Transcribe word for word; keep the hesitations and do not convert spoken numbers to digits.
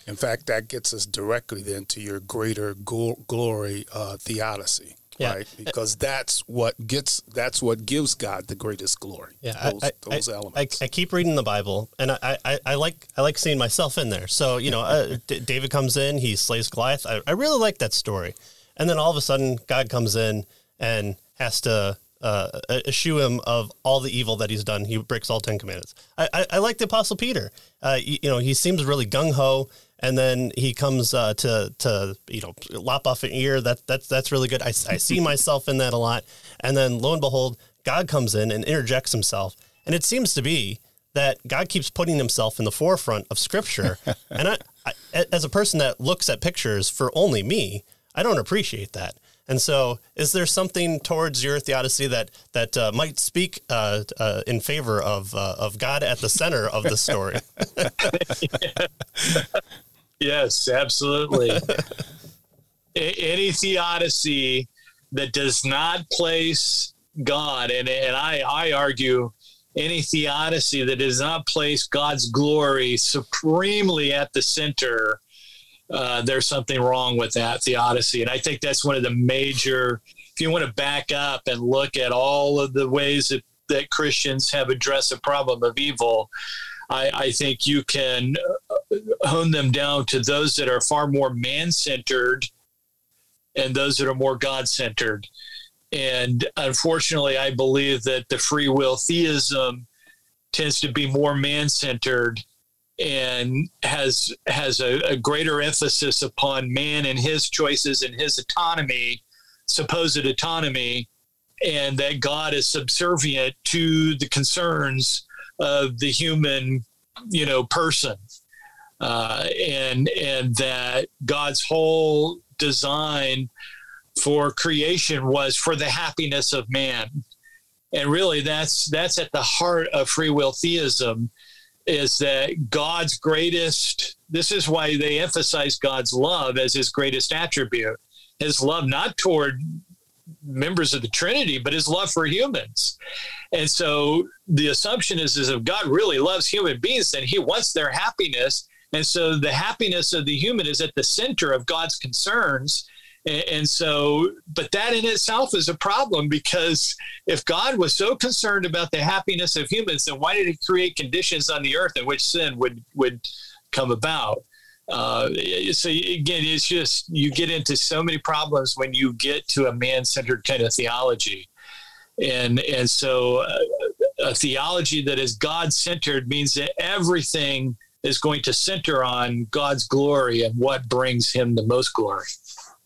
In fact, that gets us directly then to your greater go- glory uh, theodicy. Yeah. Right, because that's what gets that's what gives God the greatest glory. Yeah, those, I, those I, elements. I, I keep reading the Bible, and I, I, I like I like seeing myself in there. So you know, uh, D- David comes in, he slays Goliath. I, I really like that story, and then all of a sudden, God comes in and has to uh, eschew him of all the evil that he's done. He breaks all Ten Commandments. I, I, I like the Apostle Peter. Uh, you, you know, he seems really gung ho. And then he comes uh, to, to, you know, lop off an ear. That, that's that's really good. I, I see myself in that a lot. And then lo and behold, God comes in and interjects himself. And it seems to be that God keeps putting himself in the forefront of Scripture. And I, I, as a person that looks at pictures for only me, I don't appreciate that. And so is there something towards your theodicy that that uh, might speak uh, uh, in favor of uh, of God at the center of the story? Yes, absolutely. A- any theodicy that does not place God, and, and I, I argue any theodicy that does not place God's glory supremely at the center, uh, there's something wrong with that theodicy. And I think that's one of the major, if you want to back up and look at all of the ways that, that Christians have addressed the problem of evil, I, I think you can hone them down to those that are far more man-centered and those that are more God-centered. And unfortunately, I believe that the free will theism tends to be more man-centered and has has a, a greater emphasis upon man and his choices and his autonomy, supposed autonomy, and that God is subservient to the concerns of the human, you know, person, uh, and and that God's whole design for creation was for the happiness of man, and really that's that's at the heart of free will theism, is that God's greatest. This is why they emphasize God's love as his greatest attribute, his love not toward members of the Trinity, but his love for humans. And so the assumption is, is if God really loves human beings, then he wants their happiness. And so the happiness of the human is at the center of God's concerns. And, and so, but that in itself is a problem, because if God was so concerned about the happiness of humans, then why did he create conditions on the earth in which sin would, would come about? Uh, so again, it's just, you get into so many problems when you get to a man-centered kind of theology. And, and so uh, a theology that is God-centered means that everything is going to center on God's glory and what brings him the most glory.